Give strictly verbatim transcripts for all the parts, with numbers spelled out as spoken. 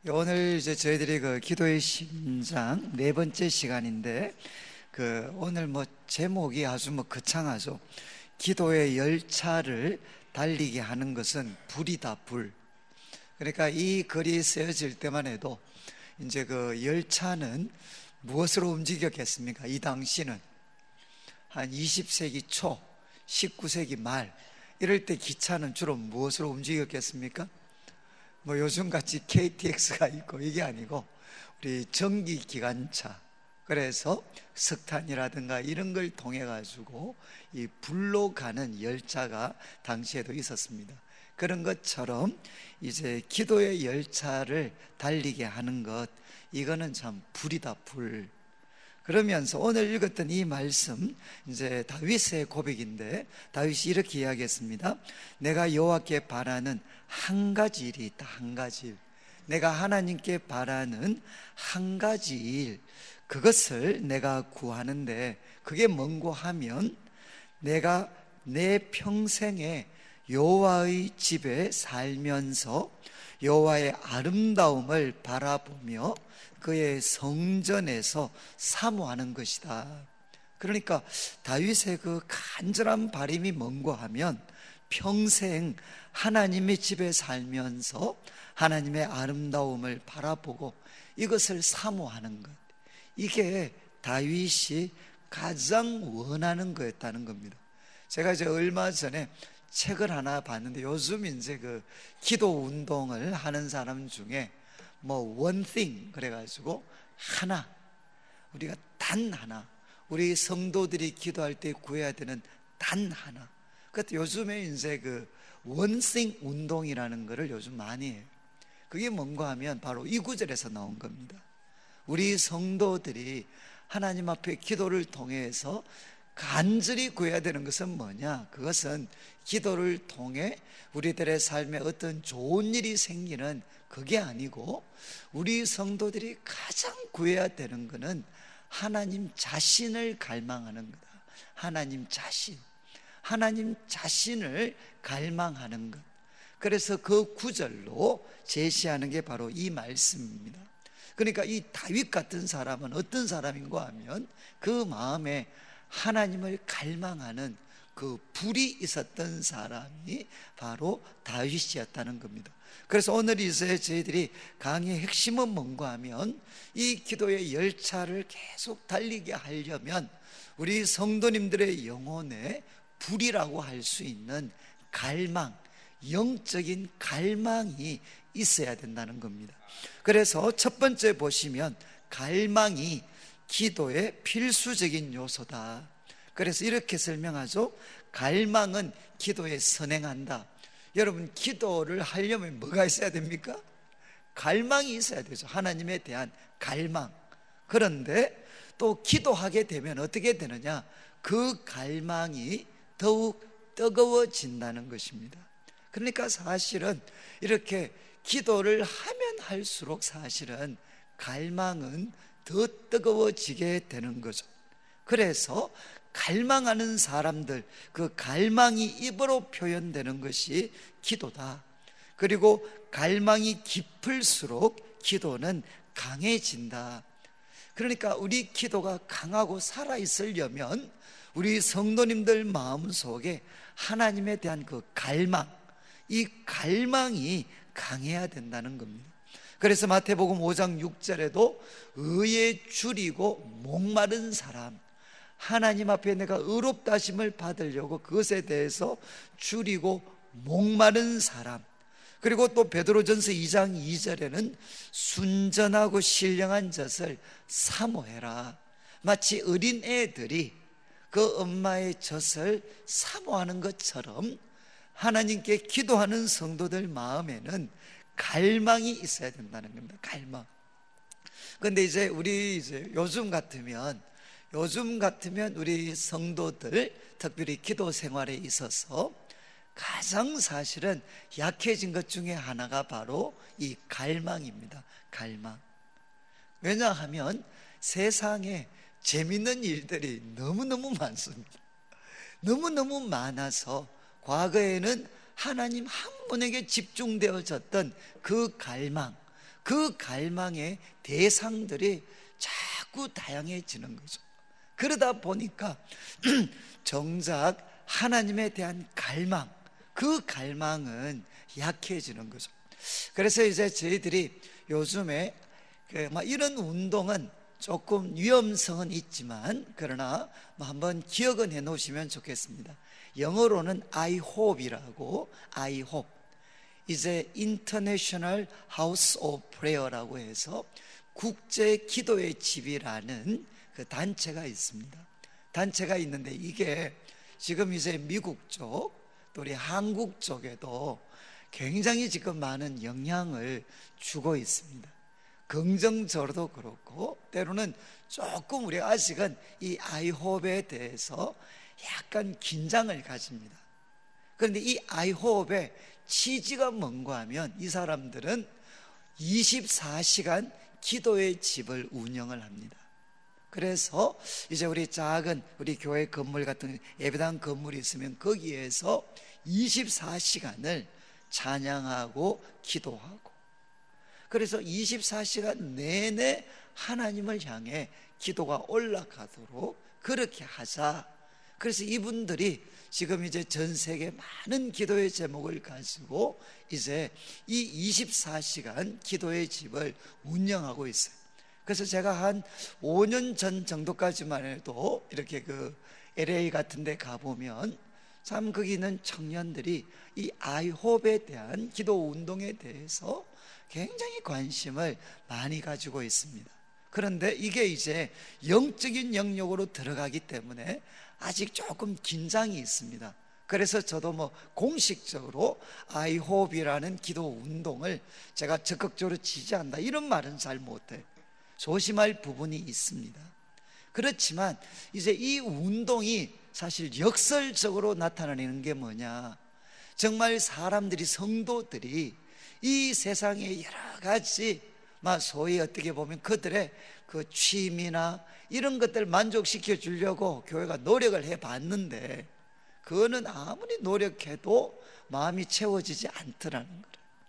오늘 이제 저희들이 그 기도의 심장 네 번째 시간인데, 그 오늘 뭐 제목이 아주 뭐 거창하죠. 기도의 열차를 달리게 하는 것은 불이다, 불. 그러니까 이 글이 쓰여질 때만 해도 이제 그 열차는 무엇으로 움직였겠습니까? 이 당시는 한 이십 세기 초, 십구 세기 말 이럴 때 기차는 주로 무엇으로 움직였겠습니까? 뭐 요즘같이 케이티엑스가 있고 이게 아니고 우리 전기 기관차, 그래서 석탄이라든가 이런 걸 통해 가지고 이 불로 가는 열차가 당시에도 있었습니다. 그런 것처럼 이제 기도의 열차를 달리게 하는 것, 이거는 참 불이다, 불. 그러면서 오늘 읽었던 이 말씀, 이제 다윗의 고백인데, 다윗이 이렇게 이야기했습니다. 내가 여호와께 바라는 한 가지 일이 있다. 한 가지 일. 내가 하나님께 바라는 한 가지 일, 그것을 내가 구하는데, 그게 뭔고 하면 내가 내 평생에 여호와의 집에 살면서 여호와의 아름다움을 바라보며 그의 성전에서 사모하는 것이다. 그러니까 다윗의 그 간절한 바람이 뭔고 하면 평생 하나님의 집에 살면서 하나님의 아름다움을 바라보고 이것을 사모하는 것, 이게 다윗이 가장 원하는 거였다는 겁니다. 제가 이제 얼마 전에 책을 하나 봤는데, 요즘 이제 그 기도 운동을 하는 사람 중에 뭐 one thing 그래가지고 하나, 우리가 단 하나, 우리 성도들이 기도할 때 구해야 되는 단 하나. 그것도 요즘에 이제 그 one thing 운동이라는 거를 요즘 많이 해요. 그게 뭔가 하면 바로 이 구절에서 나온 겁니다. 우리 성도들이 하나님 앞에 기도를 통해서 간절히 구해야 되는 것은 뭐냐? 그것은 기도를 통해 우리들의 삶에 어떤 좋은 일이 생기는 그게 아니고, 우리 성도들이 가장 구해야 되는 것은 하나님 자신을 갈망하는 거다. 하나님 자신, 하나님 자신을 갈망하는 것. 그래서 그 구절로 제시하는 게 바로 이 말씀입니다. 그러니까 이 다윗 같은 사람은 어떤 사람인고 하면 그 마음에 하나님을 갈망하는 그 불이 있었던 사람이 바로 다윗이었다는 겁니다. 그래서 오늘 이제 저희들이 강의의 핵심은 뭔가 하면 이 기도의 열차를 계속 달리게 하려면 우리 성도님들의 영혼에 불이라고 할 수 있는 갈망, 영적인 갈망이 있어야 된다는 겁니다. 그래서 첫 번째 보시면 갈망이 기도의 필수적인 요소다. 그래서 이렇게 설명하죠. 갈망은 기도에 선행한다. 여러분, 기도를 하려면 뭐가 있어야 됩니까? 갈망이 있어야 되죠. 하나님에 대한 갈망. 그런데 또 기도하게 되면 어떻게 되느냐? 그 갈망이 더욱 뜨거워진다는 것입니다. 그러니까 사실은 이렇게 기도를 하면 할수록 사실은 갈망은 더 뜨거워지게 되는 거죠. 그래서 갈망하는 사람들, 그 갈망이 입으로 표현되는 것이 기도다. 그리고 갈망이 깊을수록 기도는 강해진다. 그러니까 우리 기도가 강하고 살아있으려면 우리 성도님들 마음속에 하나님에 대한 그 갈망, 이 갈망이 강해야 된다는 겁니다. 그래서 마태복음 오 장 육 절에도 의에 줄이고 목마른 사람, 하나님 앞에 내가 의롭다 하심을 받으려고 그것에 대해서 줄이고 목마른 사람, 그리고 또 베드로전서 이 장 이 절에는 순전하고 신령한 젖을 사모해라. 마치 어린애들이 그 엄마의 젖을 사모하는 것처럼 하나님께 기도하는 성도들 마음에는 갈망이 있어야 된다는 겁니다. 갈망. 그런데 이제 우리 이제 요즘 같으면 요즘 같으면 우리 성도들, 특별히 기도 생활에 있어서 가장 사실은 약해진 것 중에 하나가 바로 이 갈망입니다. 갈망. 왜냐하면 세상에 재밌는 일들이 너무너무 많습니다. 너무너무 많아서 과거에는 하나님 한 분에게 집중되어졌던 그 갈망, 그 갈망의 대상들이 자꾸 다양해지는 거죠. 그러다 보니까 정작 하나님에 대한 갈망, 그 갈망은 약해지는 거죠. 그래서 이제 저희들이 요즘에 이런 운동은 조금 위험성은 있지만 그러나 한번 기억은 해 놓으시면 좋겠습니다. 영어로는 I hope이라고, I hope 이제 International House of Prayer라고 해서 국제 기도의 집이라는 그 단체가 있습니다. 단체가 있는데 이게 지금 이제 미국 쪽 또 우리 한국 쪽에도 굉장히 지금 많은 영향을 주고 있습니다. 긍정적으로도 그렇고 때로는 조금 우리가 아직은 이 아이홉에 대해서 약간 긴장을 가집니다. 그런데 이 아이홉의 취지가 뭔가 하면 이 사람들은 이십사 시간 기도의 집을 운영을 합니다. 그래서 이제 우리 작은 우리 교회 건물 같은 예배당 건물이 있으면 거기에서 이십사 시간을 찬양하고 기도하고, 그래서 이십사 시간 내내 하나님을 향해 기도가 올라가도록 그렇게 하자. 그래서 이분들이 지금 이제 전 세계 많은 기도의 제목을 가지고 이제 이 이십사 시간 기도의 집을 운영하고 있어요. 그래서 제가 한 오 년 전 정도까지만 해도 이렇게 그 엘에이 같은 데 가보면 참 거기 있는 청년들이 이 아이홉에 대한 기도 운동에 대해서 굉장히 관심을 많이 가지고 있습니다. 그런데 이게 이제 영적인 영역으로 들어가기 때문에 아직 조금 긴장이 있습니다. 그래서 저도 뭐 공식적으로 아이홉이라는 기도 운동을 제가 적극적으로 지지한다 이런 말은 잘 못해요. 조심할 부분이 있습니다. 그렇지만 이제 이 운동이 사실 역설적으로 나타나는 게 뭐냐, 정말 사람들이, 성도들이 이 세상의 여러 가지 소위 어떻게 보면 그들의 그 취미나 이런 것들 만족시켜 주려고 교회가 노력을 해봤는데 그거는 아무리 노력해도 마음이 채워지지 않더라는 거예요.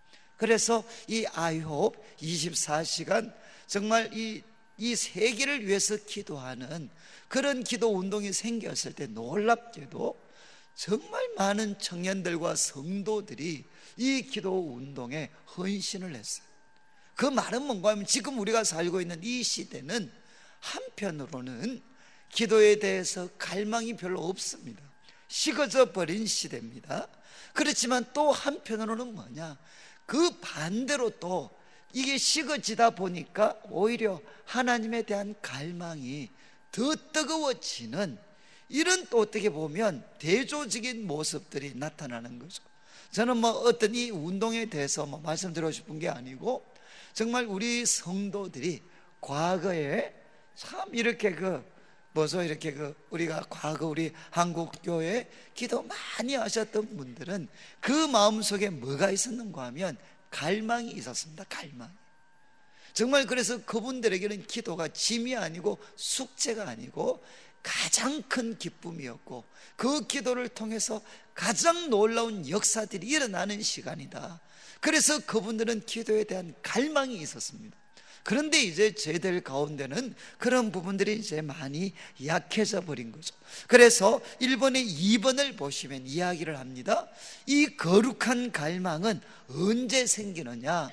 그래서 이 아이홉 이십사 시간 정말 이, 이 세계를 위해서 기도하는 그런 기도 운동이 생겼을 때 놀랍게도 정말 많은 청년들과 성도들이 이 기도 운동에 헌신을 했어요. 그 말은 뭔가 하면 지금 우리가 살고 있는 이 시대는 한편으로는 기도에 대해서 갈망이 별로 없습니다. 식어져 버린 시대입니다. 그렇지만 또 한편으로는 뭐냐, 그 반대로 또 이게 식어지다 보니까 오히려 하나님에 대한 갈망이 더 뜨거워지는 이런 또 어떻게 보면 대조적인 모습들이 나타나는 거죠. 저는 뭐 어떤 이 운동에 대해서 뭐 말씀드리고 싶은 게 아니고 정말 우리 성도들이 과거에 참 이렇게 그 뭐죠 이렇게 그 우리가 과거 우리 한국 교회 기도 많이 하셨던 분들은 그 마음속에 뭐가 있었는가 하면 갈망이 있었습니다. 갈망. 정말 그래서 그분들에게는 기도가 짐이 아니고 숙제가 아니고 가장 큰 기쁨이었고 그 기도를 통해서 가장 놀라운 역사들이 일어나는 시간이다. 그래서 그분들은 기도에 대한 갈망이 있었습니다. 그런데 이제 저희들 가운데는 그런 부분들이 이제 많이 약해져 버린 거죠. 그래서 일 번에 이 번을 보시면 이야기를 합니다. 이 거룩한 갈망은 언제 생기느냐,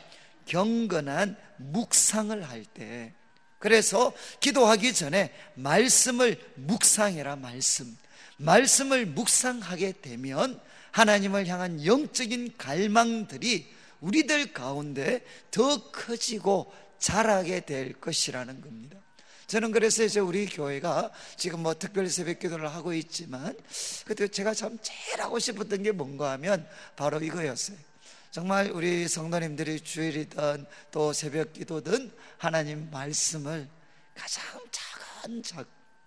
경건한 묵상을 할 때. 그래서 기도하기 전에 말씀을 묵상해라. 말씀 말씀을 묵상하게 되면 하나님을 향한 영적인 갈망들이 우리들 가운데 더 커지고 자라게 될 것이라는 겁니다. 저는 그래서 이제 우리 교회가 지금 뭐 특별 새벽 기도를 하고 있지만 그때 제가 참 제일 하고 싶었던 게 뭔가 하면 바로 이거였어요. 정말 우리 성도님들이 주일이든 또 새벽 기도든 하나님 말씀을 가장 작은 작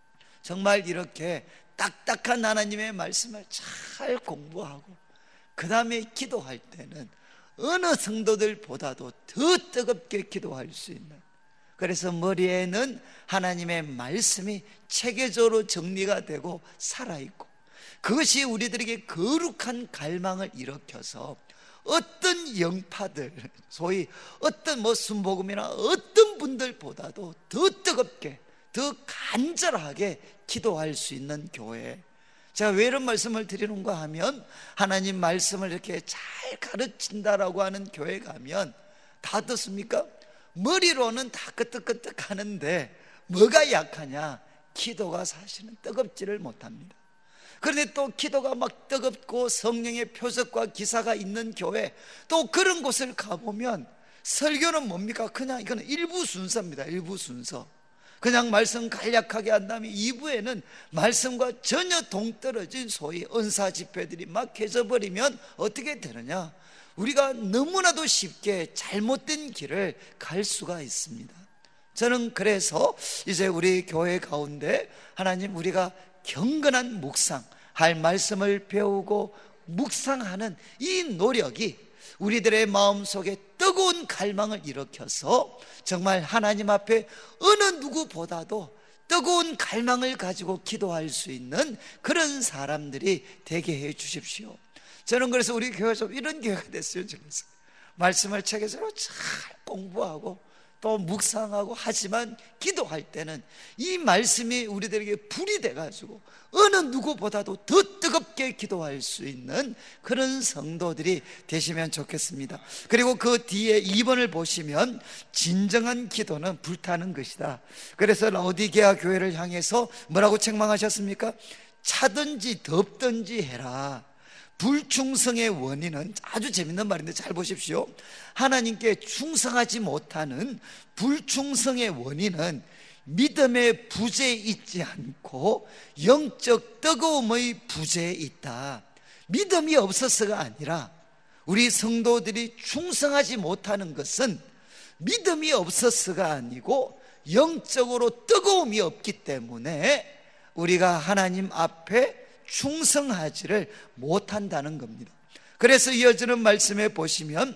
정말 이렇게 딱딱한 하나님의 말씀을 잘 공부하고 그 다음에 기도할 때는 어느 성도들보다도 더 뜨겁게 기도할 수 있는, 그래서 머리에는 하나님의 말씀이 체계적으로 정리가 되고 살아있고 그것이 우리들에게 거룩한 갈망을 일으켜서 어떤 영파들, 소위 어떤 뭐 순복음이나 어떤 분들보다도 더 뜨겁게, 더 간절하게 기도할 수 있는 교회. 제가 왜 이런 말씀을 드리는가 하면, 하나님 말씀을 이렇게 잘 가르친다라고 하는 교회 가면 다 어떻습니까? 머리로는 다 끄떡끄떡 하는데 뭐가 약하냐? 기도가 사실은 뜨겁지를 못합니다. 그런데 또 기도가 막 뜨겁고 성령의 표적과 기사가 있는 교회, 또 그런 곳을 가보면 설교는 뭡니까? 그냥 이거는 일부 순서입니다. 일부 순서. 그냥 말씀 간략하게 한 다음에 이 부에는 말씀과 전혀 동떨어진 소위 은사 집회들이 막 해져버리면 어떻게 되느냐? 우리가 너무나도 쉽게 잘못된 길을 갈 수가 있습니다. 저는 그래서 이제 우리 교회 가운데 하나님, 우리가 경건한 묵상, 할 말씀을 배우고 묵상하는 이 노력이 우리들의 마음속에 뜨거운 갈망을 일으켜서 정말 하나님 앞에 어느 누구보다도 뜨거운 갈망을 가지고 기도할 수 있는 그런 사람들이 되게 해 주십시오. 저는 그래서 우리 교회에서 이런 교회가 됐어요. 그래서 말씀을 책에서로 잘 공부하고 또 묵상하고 하지만 기도할 때는 이 말씀이 우리들에게 불이 돼가지고 어느 누구보다도 더 뜨겁게 기도할 수 있는 그런 성도들이 되시면 좋겠습니다. 그리고 그 뒤에 이 번을 보시면 진정한 기도는 불타는 것이다. 그래서 라오디게아 교회를 향해서 뭐라고 책망하셨습니까? 차든지 덥든지 해라. 불충성의 원인은, 아주 재밌는 말인데 잘 보십시오. 하나님께 충성하지 못하는 불충성의 원인은 믿음의 부재에 있지 않고 영적 뜨거움의 부재에 있다. 믿음이 없어서가 아니라 우리 성도들이 충성하지 못하는 것은 믿음이 없어서가 아니고 영적으로 뜨거움이 없기 때문에 우리가 하나님 앞에 충성하지를 못한다는 겁니다. 그래서 이어지는 말씀에 보시면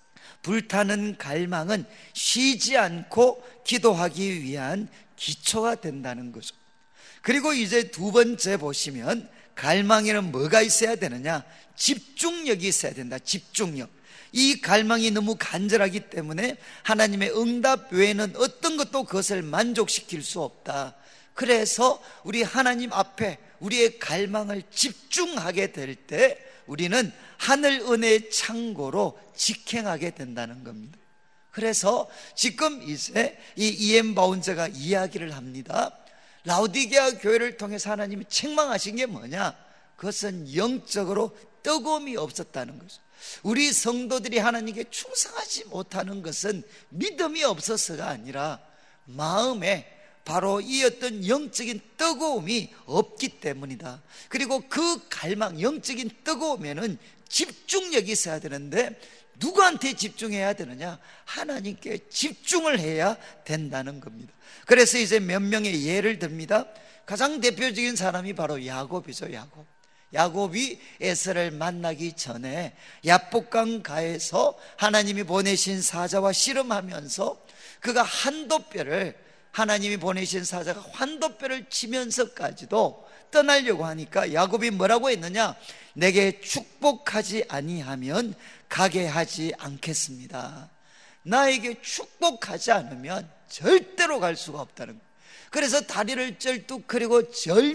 불타는 갈망은 쉬지 않고 기도하기 위한 기초가 된다는 거죠. 그리고 이제 두 번째 보시면 갈망에는 뭐가 있어야 되느냐? 집중력이 있어야 된다. 집중력. 이 갈망이 너무 간절하기 때문에 하나님의 응답 외에는 어떤 것도 그것을 만족시킬 수 없다. 그래서 우리 하나님 앞에 우리의 갈망을 집중하게 될 때 우리는 하늘 은혜의 창고로 직행하게 된다는 겁니다. 그래서 지금 이제 이 이엠 바운저가 이야기를 합니다. 라오디게아 교회를 통해서 하나님이 책망하신 게 뭐냐? 그것은 영적으로 뜨거움이 없었다는 거죠. 우리 성도들이 하나님께 충성하지 못하는 것은 믿음이 없어서가 아니라 마음에 바로 이 어떤 영적인 뜨거움이 없기 때문이다. 그리고 그 갈망, 영적인 뜨거움에는 집중력이 있어야 되는데 누구한테 집중해야 되느냐? 하나님께 집중을 해야 된다는 겁니다. 그래서 이제 몇 명의 예를 듭니다. 가장 대표적인 사람이 바로 야곱이죠. 야곱. 야곱이 에서를 만나기 전에 야복강 가에서 하나님이 보내신 사자와 씨름하면서 그가 한도뼈를, 하나님이 보내신 사자가 환도뼈를 치면서까지도 떠나려고 하니까 야곱이 뭐라고 했느냐? 내게 축복하지 아니하면 가게 하지 않겠습니다. 나에게 축복하지 않으면 절대로 갈 수가 없다는 거예요. 그래서 다리를 쩔뚝거리고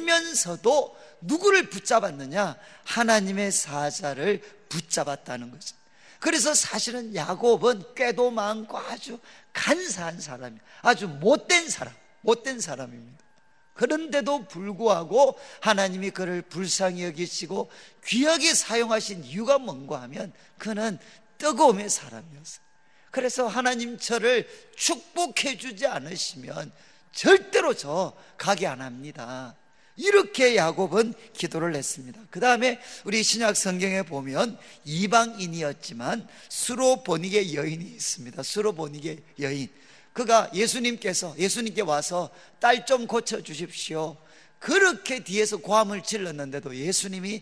절면서도 누구를 붙잡았느냐? 하나님의 사자를 붙잡았다는 거죠. 그래서 사실은 야곱은 꾀도 많고 아주 간사한 사람이에요. 아주 못된 사람, 못된 사람입니다. 그런데도 불구하고 하나님이 그를 불쌍히 여기시고 귀하게 사용하신 이유가 뭔가 하면 그는 뜨거움의 사람이었어요. 그래서 하나님 저를 축복해 주지 않으시면 절대로 저 가게 안 합니다. 이렇게 야곱은 기도를 했습니다. 그 다음에 우리 신약 성경에 보면 이방인이었지만 수로보닉의 여인이 있습니다. 수로보닉의 여인, 그가 예수님께서 예수님께 와서 딸 좀 고쳐주십시오, 그렇게 뒤에서 고함을 질렀는데도 예수님이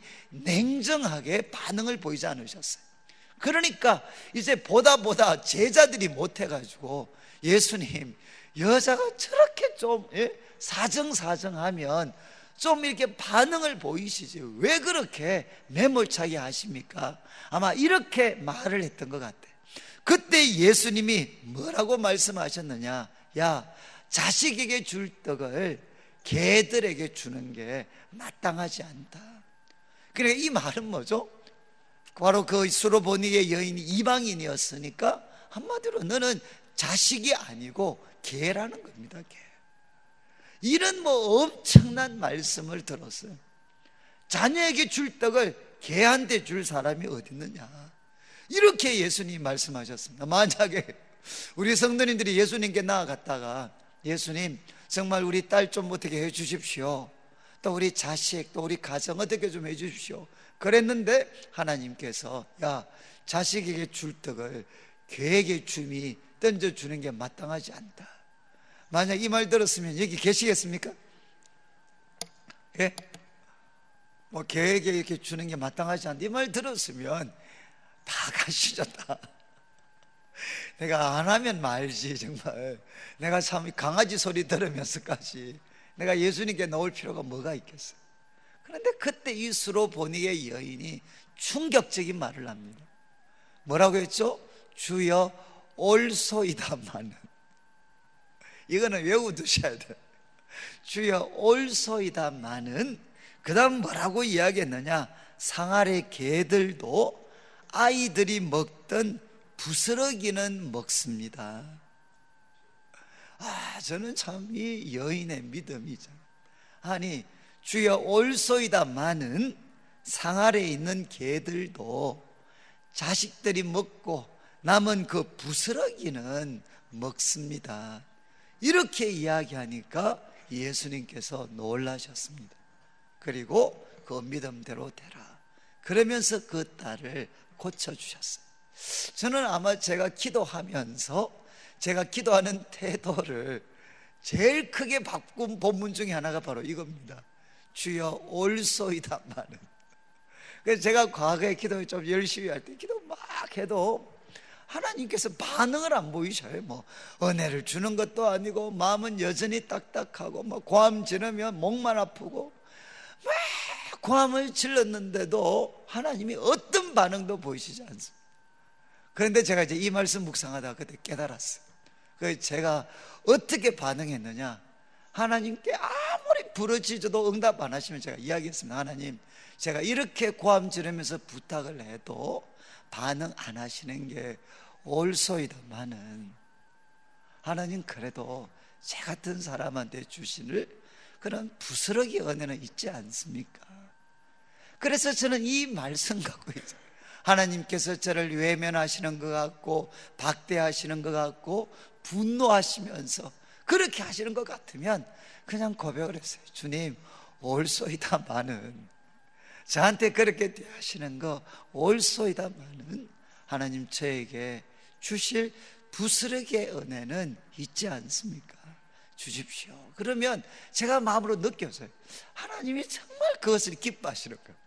냉정하게 반응을 보이지 않으셨어요. 그러니까 이제 보다 보다 제자들이 못해가지고 예수님, 여자가 저렇게 좀 예? 사정사정하면 좀 이렇게 반응을 보이시지 왜 그렇게 매몰차게 하십니까? 아마 이렇게 말을 했던 것 같아요. 그때 예수님이 뭐라고 말씀하셨느냐? 야, 자식에게 줄 떡을 개들에게 주는 게 마땅하지 않다. 그러니까 이 말은 뭐죠? 바로 그 수로보니게 여인이 이방인이었으니까 한마디로 너는 자식이 아니고 개라는 겁니다. 개. 이런 뭐 엄청난 말씀을 들었어요. 자녀에게 줄 떡을 개한테 줄 사람이 어디 있느냐, 이렇게 예수님이 말씀하셨습니다. 만약에 우리 성도님들이 예수님께 나아갔다가 예수님 정말 우리 딸 좀 어떻게 해 주십시오, 또 우리 자식 또 우리 가정 어떻게 좀 해 주십시오 그랬는데 하나님께서 야, 자식에게 줄 떡을 개에게 줌이 던져주는 게 마땅하지 않다. 만약 이 말 들었으면 여기 계시겠습니까? 예? 뭐 개에게 이렇게 주는 게 마땅하지 않다 이 말 들었으면 다 가시죠. 다. 내가 안 하면 말지. 정말 내가 참 강아지 소리 들으면서까지 내가 예수님께 나올 필요가 뭐가 있겠어요? 그런데 그때 이 수로보니게 여인이 충격적인 말을 합니다. 뭐라고 했죠? 주여 올소이다마는, 이거는 외워두셔야 돼요. 주여 올소이다마는, 그 다음 뭐라고 이야기했느냐? 상아래 개들도 아이들이 먹던 부스러기는 먹습니다. 아, 저는 참 이 여인의 믿음이죠. 아니, 주여 올소이다마는 상아래 있는 개들도 자식들이 먹고 남은 그 부스러기는 먹습니다. 이렇게 이야기하니까 예수님께서 놀라셨습니다. 그리고 그 믿음대로 되라 그러면서 그 딸을 고쳐주셨어요. 저는 아마 제가 기도하면서 제가 기도하는 태도를 제일 크게 바꾼 본문 중에 하나가 바로 이겁니다. 주여 올소이다마는. 그래서 제가 과거에 기도 좀 열심히 할 때 기도 막 해도 하나님께서 반응을 안 보이셔요. 뭐 은혜를 주는 것도 아니고 마음은 여전히 딱딱하고 뭐 고함 지르면 목만 아프고 막 고함을 질렀는데도 하나님이 어떤 반응도 보이시지 않습니다. 그런데 제가 이제 이 말씀 묵상하다가 그때 깨달았어요. 그래서 제가 어떻게 반응했느냐, 하나님께 아무리 부르짖어도 응답 안 하시면 제가 이야기했습니다. 하나님, 제가 이렇게 고함 지르면서 부탁을 해도 반응 안 하시는 게 올소이다마는 하나님 그래도 제 같은 사람한테 주시는 그런 부스러기 은혜는 있지 않습니까? 그래서 저는 이 말씀 갖고 있어요. 하나님께서 저를 외면하시는 것 같고 박대하시는 것 같고 분노하시면서 그렇게 하시는 것 같으면 그냥 고백을 했어요. 주님, 올소이다마는, 저한테 그렇게 대하시는 거 올소이다마는 하나님 저에게 주실 부스러기의 은혜는 있지 않습니까? 주십시오. 그러면 제가 마음으로 느꼈어요. 하나님이 정말 그것을 기뻐하시는 것 같아요.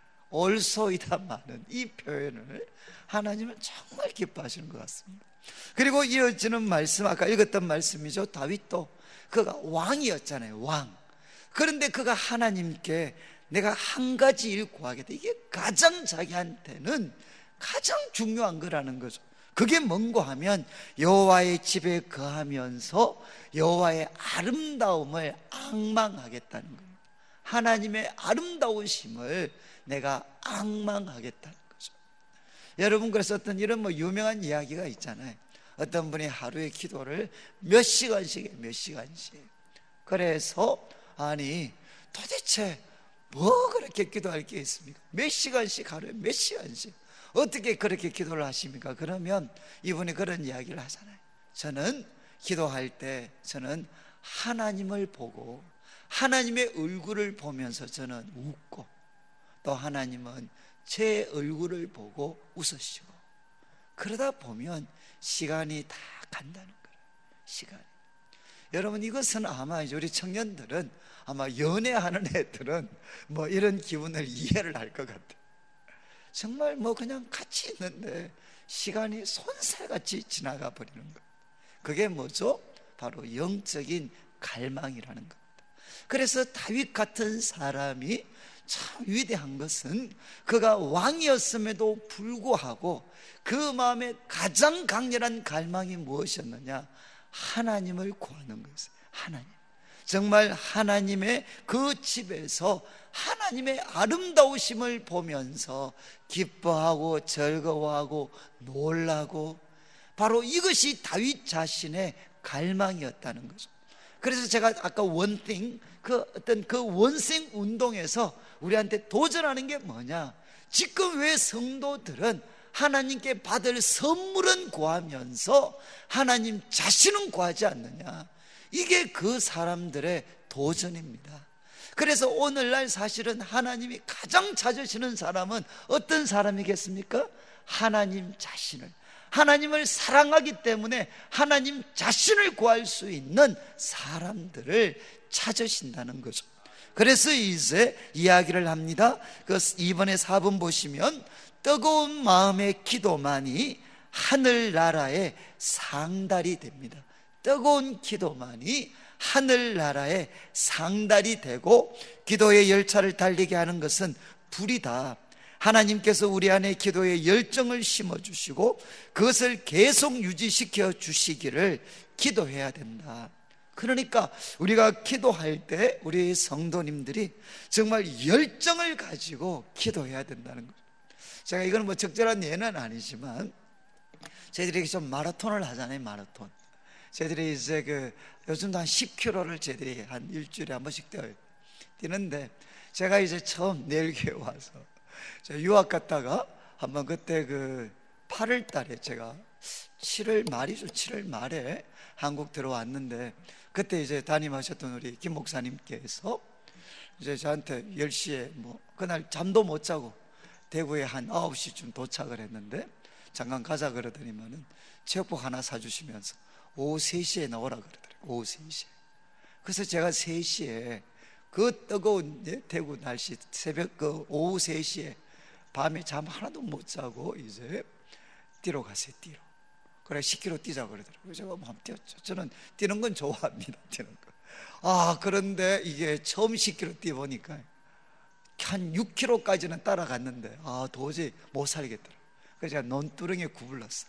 올소이다마는 이 표현을 하나님은 정말 기뻐하시는 것 같습니다. 그리고 이어지는 말씀, 아까 읽었던 말씀이죠. 다윗도 그가 왕이었잖아요. 왕. 그런데 그가 하나님께 내가 한 가지 일 구하겠다, 이게 가장 자기한테는 가장 중요한 거라는 거죠. 그게 뭔고 하면 여호와의 집에 거하면서 여호와의 아름다움을 앙망하겠다는 거예요. 하나님의 아름다우심을 내가 앙망하겠다는 거죠. 여러분, 그래서 어떤 이런 뭐 유명한 이야기가 있잖아요. 어떤 분이 하루에 기도를 몇 시간씩 해요. 몇 시간씩. 그래서 아니 도대체 뭐 그렇게 기도할 게 있습니까? 몇 시간씩, 하루에 몇 시간씩 어떻게 그렇게 기도를 하십니까? 그러면 이분이 그런 이야기를 하잖아요. 저는 기도할 때 저는 하나님을 보고 하나님의 얼굴을 보면서 저는 웃고, 또 하나님은 제 얼굴을 보고 웃으시고, 그러다 보면 시간이 다 간다는 거예요. 시간이. 여러분, 이것은 아마 우리 청년들은, 아마 연애하는 애들은 뭐 이런 기분을 이해를 할 것 같아요. 정말 뭐 그냥 같이 있는데 시간이 손살같이 지나가 버리는 것. 그게 뭐죠? 바로 영적인 갈망이라는 겁니다. 그래서 다윗 같은 사람이 참 위대한 것은 그가 왕이었음에도 불구하고 그 마음에 가장 강렬한 갈망이 무엇이었느냐? 하나님을 구하는 것이에요. 하나님, 정말 하나님의 그 집에서 하나님의 아름다우심을 보면서 기뻐하고 즐거워하고 놀라고, 바로 이것이 다윗 자신의 갈망이었다는 거죠. 그래서 제가 아까 원띵, 그 어떤 그 원생 운동에서 우리한테 도전하는 게 뭐냐? 지금 왜 성도들은 하나님께 받을 선물은 구하면서 하나님 자신은 구하지 않느냐? 이게 그 사람들의 도전입니다. 그래서 오늘날 사실은 하나님이 가장 찾으시는 사람은 어떤 사람이겠습니까? 하나님 자신을, 하나님을 사랑하기 때문에 하나님 자신을 구할 수 있는 사람들을 찾으신다는 거죠. 그래서 이제 이야기를 합니다. 그 이번에 사 번 보시면 뜨거운 마음의 기도만이 하늘나라의 상달이 됩니다. 뜨거운 기도만이 하늘나라의 상달이 되고, 기도의 열차를 달리게 하는 것은 불이다. 하나님께서 우리 안에 기도의 열정을 심어주시고 그것을 계속 유지시켜 주시기를 기도해야 된다. 그러니까 우리가 기도할 때 우리 성도님들이 정말 열정을 가지고 기도해야 된다는 거죠. 제가 이건 뭐 적절한 예는 아니지만, 저희들이 좀 마라톤을 하잖아요. 마라톤. 저희들이 이제 그 요즘도 한 십 킬로미터를 저희들이 한 일주일에 한 번씩 뛰어요. 뛰는데, 제가 이제 처음 내일교회 와서 제가 유학 갔다가 한번 그때 그 팔월 달에 제가 칠월 말이죠. 칠월 말에 한국 들어왔는데, 그때 이제 담임하셨던 우리 김 목사님께서 이제 저한테 열 시에 뭐 그날 잠도 못 자고 대구에 한 아홉 시쯤 도착을 했는데, 잠깐 가자 그러더니만은 체육복 하나 사주시면서 오후 세 시에 나오라 그러더라고요. 오후 세 시에. 그래서 제가 세 시에 그 뜨거운 대구 날씨, 새벽 그 오후 세 시에 밤에 잠 하나도 못 자고 이제 뛰러 갔어요. 뛰러. 그래 십 킬로미터 뛰자 그러더라고요. 제가 뭐 뛰었죠. 저는 뛰는 건 좋아합니다. 뛰는 거. 아, 그런데 이게 처음 십 킬로미터 뛰어보니까 한 육 킬로미터까지는 따라갔는데, 아, 도저히 못 살겠더라고요. 그래서 제가 논두렁에 구불렀어요.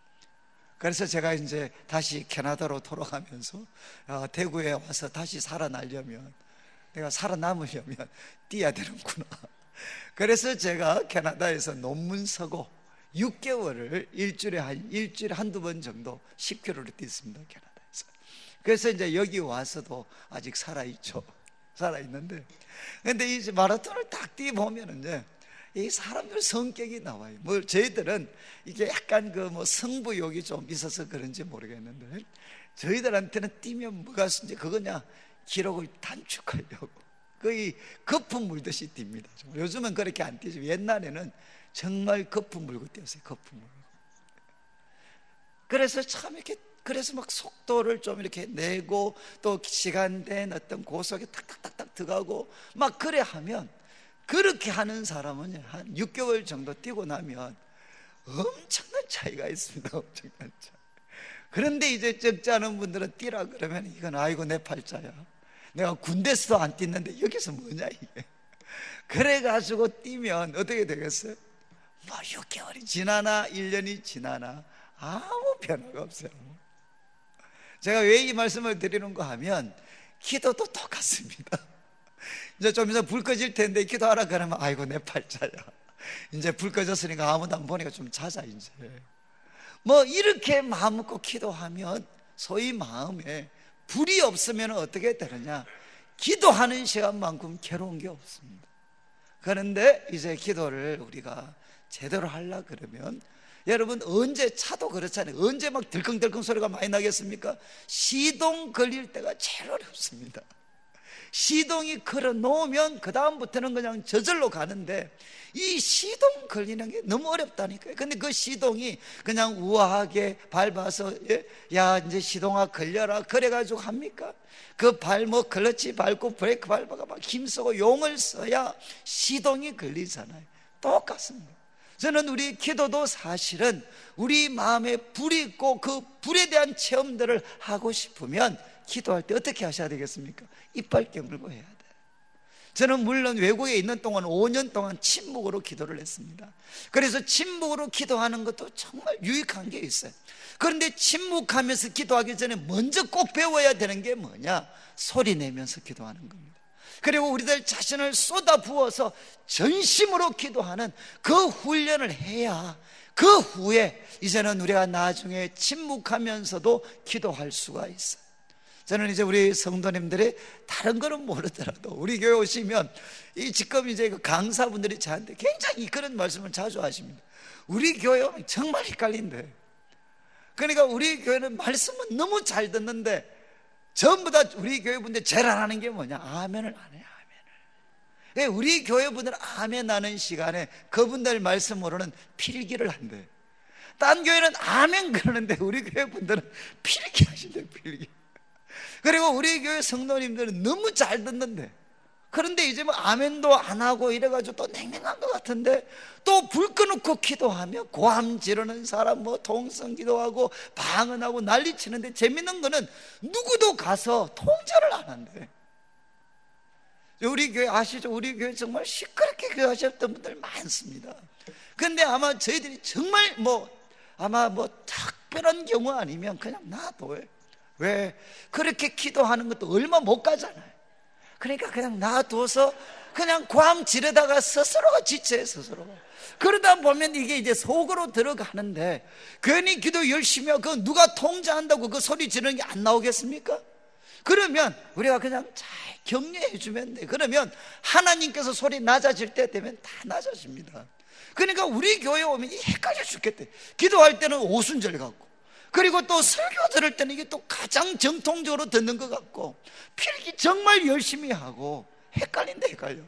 그래서 제가 이제 다시 캐나다로 돌아가면서 아, 대구에 와서 다시 살아나려면, 내가 살아남으려면 뛰어야 되는구나. 그래서 제가 캐나다에서 논문 서고 육 개월을 일주일에 한 일주일에 한두 번 정도 십 킬로미터를 뛰었습니다. 캐나다에서. 그래서 이제 여기 와서도 아직 살아있죠. 살아있는데, 근데 이제 마라톤을 딱 뛰어보면 이제 이 사람들 성격이 나와요. 뭐 저희들은 이게 약간 그 뭐 승부욕이 좀 있어서 그런지 모르겠는데, 저희들한테는 뛰면 뭐가 이제 그거냐, 기록을 단축하려고 거의 거품 물듯이 뜁니다. 요즘은 그렇게 안 뛰죠. 옛날에는 정말 거품 물고 뛰었어요. 거품 물고. 그래서 참 이렇게, 그래서 막 속도를 좀 이렇게 내고 또 시간된 어떤 고속에 탁탁탁탁 들어가고 막 그래 하면, 그렇게 하는 사람은 한 육 개월 정도 뛰고 나면 엄청난 차이가 있습니다. 엄청난 차이. 그런데 이제 적지 않은 분들은 뛰라 그러면 이건 아이고 내 팔자야, 내가 군대에서도 안 뛰는데 여기서 뭐냐 이게. 그래가지고 뛰면 어떻게 되겠어요? 뭐 육 개월이 지나나 일 년이 지나나 아무 변화가 없어요. 제가 왜 이 말씀을 드리는 거 하면, 기도도 똑같습니다. 이제 좀 이제 불 꺼질 텐데 기도하라 그러면 아이고 내 팔자야, 이제 불 꺼졌으니까 아무도 안 보니까 좀 자자 이제. 뭐 이렇게 마음 먹고 기도하면 소위 마음에 불이 없으면 어떻게 되느냐, 기도하는 시간만큼 괴로운 게 없습니다. 그런데 이제 기도를 우리가 제대로 하려 그러면, 여러분 언제, 차도 그렇잖아요. 언제 막 들컹들컹 소리가 많이 나겠습니까? 시동 걸릴 때가 제일 어렵습니다. 시동이 걸어 놓으면 그 다음부터는 그냥 저절로 가는데, 이 시동 걸리는 게 너무 어렵다니까요. 근데 그 시동이 그냥 우아하게 밟아서 예? 야 이제 시동아 걸려라 그래가지고 합니까? 그 발목 클러치 밟고 브레이크 밟아가 막 힘쓰고 용을 써야 시동이 걸리잖아요. 똑같습니다. 저는 우리 기도도 사실은 우리 마음에 불이 있고 그 불에 대한 체험들을 하고 싶으면 기도할 때 어떻게 하셔야 되겠습니까? 이빨 깨물고 해야 돼. 저는 물론 외국에 있는 동안 오 년 동안 침묵으로 기도를 했습니다. 그래서 침묵으로 기도하는 것도 정말 유익한 게 있어요. 그런데 침묵하면서 기도하기 전에 먼저 꼭 배워야 되는 게 뭐냐? 소리 내면서 기도하는 겁니다. 그리고 우리들 자신을 쏟아 부어서 전심으로 기도하는 그 훈련을 해야 그 후에 이제는 우리가 나중에 침묵하면서도 기도할 수가 있어요. 저는 이제 우리 성도님들이 다른 거는 모르더라도 우리 교회 오시면 이 지금 이제 그 강사분들이 저한테 굉장히 그런 말씀을 자주 하십니다. 우리 교회 정말 헷갈린대. 그러니까 우리 교회는 말씀은 너무 잘 듣는데 전부 다 우리 교회 분들 제일 안 하는 게 뭐냐? 아멘을 안 해요. 아멘을. 우리 교회 분들은 아멘 하는 시간에 그분들 말씀으로는 필기를 한대. 딴 교회는 아멘 그러는데 우리 교회 분들은 필기 하신대. 필기. 그리고 우리 교회 성도님들은 너무 잘 듣는데, 그런데 이제 뭐 아멘도 안 하고 이래가지고 또 냉랭한 것 같은데 또 불 꺼놓고 기도하며 고함 지르는 사람, 뭐 통성 기도하고 방언하고 난리치는데 재밌는 거는 누구도 가서 통제를 안 한대. 우리 교회 아시죠? 우리 교회 정말 시끄럽게 교회하셨던 분들 많습니다. 근데 아마 저희들이 정말 뭐 아마 뭐 특별한 경우 아니면 그냥 놔둬요. 왜? 그렇게 기도하는 것도 얼마 못 가잖아요. 그러니까 그냥 놔둬서 그냥 고함 지르다가 스스로가 지쳐요. 스스로가. 그러다 보면 이게 이제 속으로 들어가는데, 괜히 기도 열심히 하고 그 누가 통제한다고 그 소리 지르는 게 안 나오겠습니까? 그러면 우리가 그냥 잘 격려해 주면 돼. 그러면 하나님께서 소리 낮아질 때 되면 다 낮아집니다. 그러니까 우리 교회 오면 헷갈려 죽겠대. 기도할 때는 오순절 같고, 그리고 또 설교 들을 때는 이게 또 가장 정통적으로 듣는 것 같고, 필기 정말 열심히 하고 헷갈린다 헷갈려.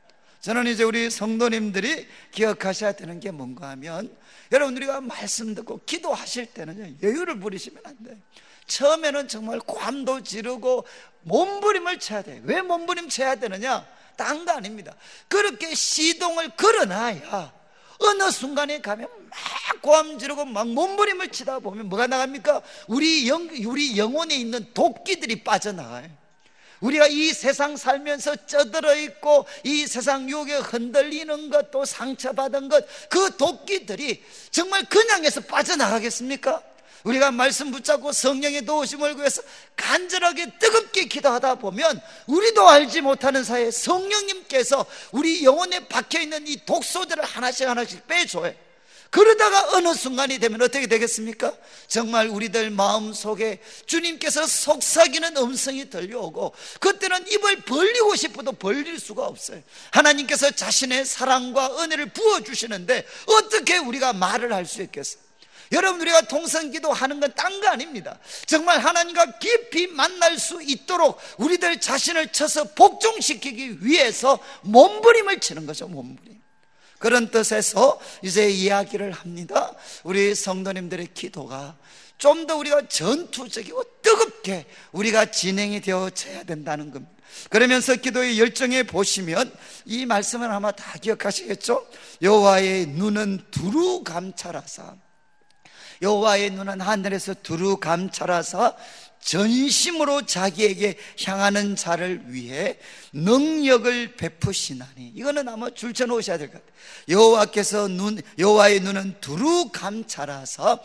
저는 이제 우리 성도님들이 기억하셔야 되는 게 뭔가 하면, 여러분 우리가 말씀 듣고 기도하실 때는 여유를 부리시면 안 돼요. 처음에는 정말 고함도 지르고 몸부림을 쳐야 돼요. 왜 몸부림 쳐야 되느냐? 딴 거 아닙니다. 그렇게 시동을 걸어놔야 어느 순간에 가면 막 고함 지르고 막 몸부림을 치다 보면 뭐가 나갑니까? 우리 영, 우리 영혼에 있는 도끼들이 빠져나가요. 우리가 이 세상 살면서 쩌들어 있고 이 세상 유혹에 흔들리는 것, 또 상처받은 것, 그 도끼들이 정말 그냥 해서 빠져나가겠습니까? 우리가 말씀 붙잡고 성령의 도우심을 구해서 간절하게 뜨겁게 기도하다 보면 우리도 알지 못하는 사이에 성령님께서 우리 영혼에 박혀있는 이 독소들을 하나씩 하나씩 빼줘요. 그러다가 어느 순간이 되면 어떻게 되겠습니까? 정말 우리들 마음속에 주님께서 속삭이는 음성이 들려오고, 그때는 입을 벌리고 싶어도 벌릴 수가 없어요. 하나님께서 자신의 사랑과 은혜를 부어주시는데 어떻게 우리가 말을 할 수 있겠어요? 여러분, 우리가 통성기도 하는 건 딴 거 아닙니다. 정말 하나님과 깊이 만날 수 있도록 우리들 자신을 쳐서 복종시키기 위해서 몸부림을 치는 거죠. 몸부림. 그런 뜻에서 이제 이야기를 합니다. 우리 성도님들의 기도가 좀 더 우리가 전투적이고 뜨겁게 우리가 진행이 되어져야 된다는 겁니다. 그러면서 기도의 열정에 보시면 이 말씀을 아마 다 기억하시겠죠? 여호와의 눈은 두루 감찰하사, 여호와의 눈은 하늘에서 두루 감찰하사 전심으로 자기에게 향하는 자를 위해 능력을 베푸시나니. 이거는 아마 줄쳐 놓으셔야 될 것 같아요. 여호와께서 눈, 여호와의 눈은 두루 감찰하사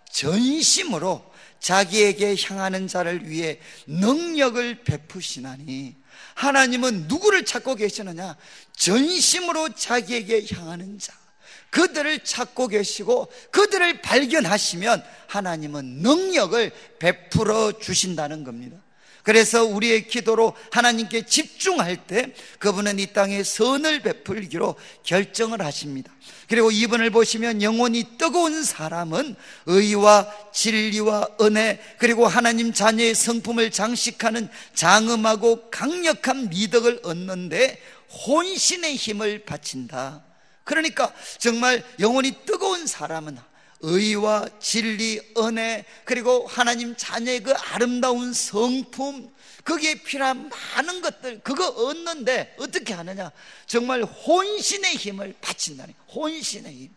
전심으로 자기에게 향하는 자를 위해 능력을 베푸시나니. 하나님은 누구를 찾고 계시느냐? 전심으로 자기에게 향하는 자, 그들을 찾고 계시고 그들을 발견하시면 하나님은 능력을 베풀어 주신다는 겁니다. 그래서 우리의 기도로 하나님께 집중할 때 그분은 이 땅에 선을 베풀기로 결정을 하십니다. 그리고 이분을 보시면 영혼이 뜨거운 사람은 의와 진리와 은혜, 그리고 하나님 자녀의 성품을 장식하는 장엄하고 강력한 미덕을 얻는데 혼신의 힘을 바친다. 그러니까 정말 영혼이 뜨거운 사람은 의와 진리, 은혜, 그리고 하나님 자녀의 그 아름다운 성품, 거기에 필요한 많은 것들, 그거 얻는데 어떻게 하느냐? 정말 혼신의 힘을 바친다니. 혼신의 힘.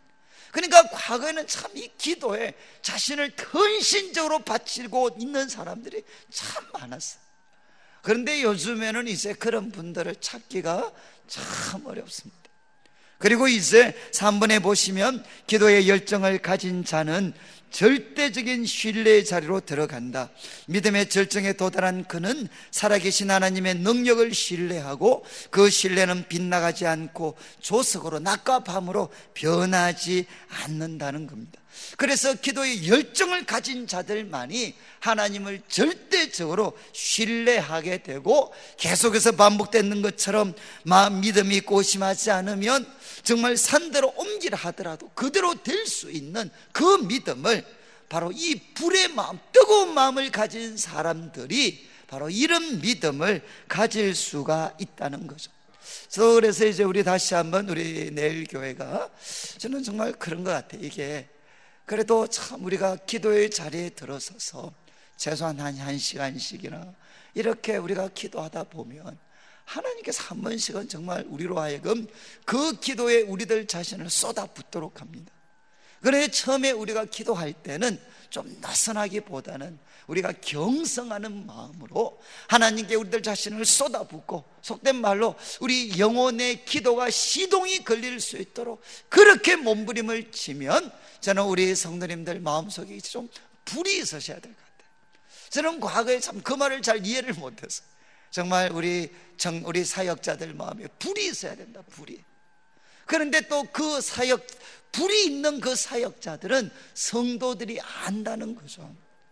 그러니까 과거에는 참 이 기도에 자신을 헌신적으로 바치고 있는 사람들이 참 많았어요. 그런데 요즘에는 이제 그런 분들을 찾기가 참 어렵습니다. 그리고 이제 삼 번에 보시면 기도의 열정을 가진 자는 절대적인 신뢰의 자리로 들어간다. 믿음의 절정에 도달한 그는 살아계신 하나님의 능력을 신뢰하고 그 신뢰는 빗나가지 않고 조석으로 낮과 밤으로 변하지 않는다는 겁니다. 그래서 기도의 열정을 가진 자들만이 하나님을 절대적으로 신뢰하게 되고, 계속해서 반복되는 것처럼 마음 믿음이 고심하지 않으면 정말 산대로 옮기라 하더라도 그대로 될 수 있는 그 믿음을, 바로 이 불의 마음, 뜨거운 마음을 가진 사람들이 바로 이런 믿음을 가질 수가 있다는 거죠. 그래서 이제 우리 다시 한번 우리 내일 교회가, 저는 정말 그런 것 같아요. 이게 그래도 참 우리가 기도의 자리에 들어서서 최소한 한, 한 시간씩이나 이렇게 우리가 기도하다 보면 하나님께서 한 번씩은 정말 우리로 하여금 그 기도에 우리들 자신을 쏟아붓도록 합니다. 그래 처음에 우리가 기도할 때는 좀 낯선하기보다는 우리가 경성하는 마음으로 하나님께 우리들 자신을 쏟아붓고, 속된 말로 우리 영혼의 기도가 시동이 걸릴 수 있도록 그렇게 몸부림을 치면, 저는 우리 성도님들 마음속에 좀 불이 있으셔야 될 것 같아요. 저는 과거에 참 그 말을 잘 이해를 못해서, 정말 우리 정, 우리 사역자들 마음에 불이 있어야 된다, 불이. 그런데 또 그 사역, 불이 있는 그 사역자들은 성도들이 안다는 거죠.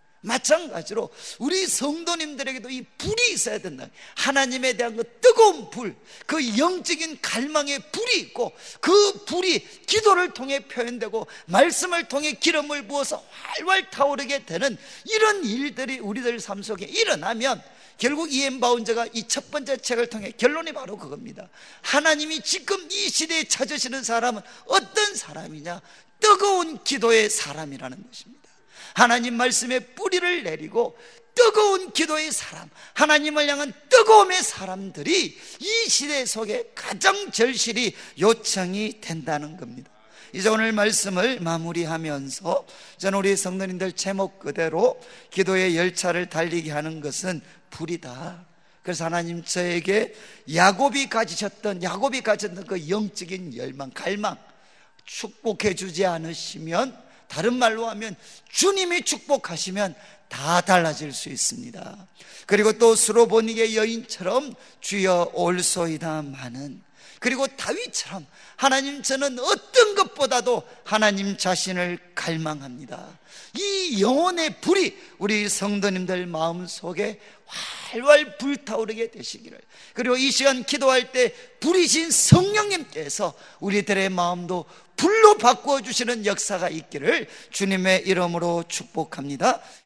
마찬가지로 우리 성도님들에게도 이 불이 있어야 된다. 하나님에 대한 그 뜨거운 불, 그 영적인 갈망의 불이 있고, 그 불이 기도를 통해 표현되고 말씀을 통해 기름을 부어서 활활 타오르게 되는 이런 일들이 우리들 삶 속에 일어나면, 결국 이엠 바운저가 이 첫 번째 책을 통해 결론이 바로 그겁니다. 하나님이 지금 이 시대에 찾으시는 사람은 어떤 사람이냐? 뜨거운 기도의 사람이라는 것입니다. 하나님 말씀에 뿌리를 내리고 뜨거운 기도의 사람, 하나님을 향한 뜨거움의 사람들이 이 시대 속에 가장 절실히 요청이 된다는 겁니다. 이제 오늘 말씀을 마무리하면서 저는 우리 성도님들 제목 그대로 기도의 열차를 달리게 하는 것은 불이다. 그래서 하나님 저에게 야곱이 가지셨던 야곱이 가졌던 그 영적인 열망, 갈망 축복해 주지 않으시면, 다른 말로 하면 주님이 축복하시면 다 달라질 수 있습니다. 그리고 또 수로보니게 여인처럼 주여 올소이다마는, 그리고 다윗처럼 하나님 저는 어떤 것보다도 하나님 자신을 갈망합니다. 이 영혼의 불이 우리 성도님들 마음속에 활활 불타오르게 되시기를, 그리고 이 시간 기도할 때 불이신 성령님께서 우리들의 마음도 불로 바꾸어 주시는 역사가 있기를 주님의 이름으로 축복합니다.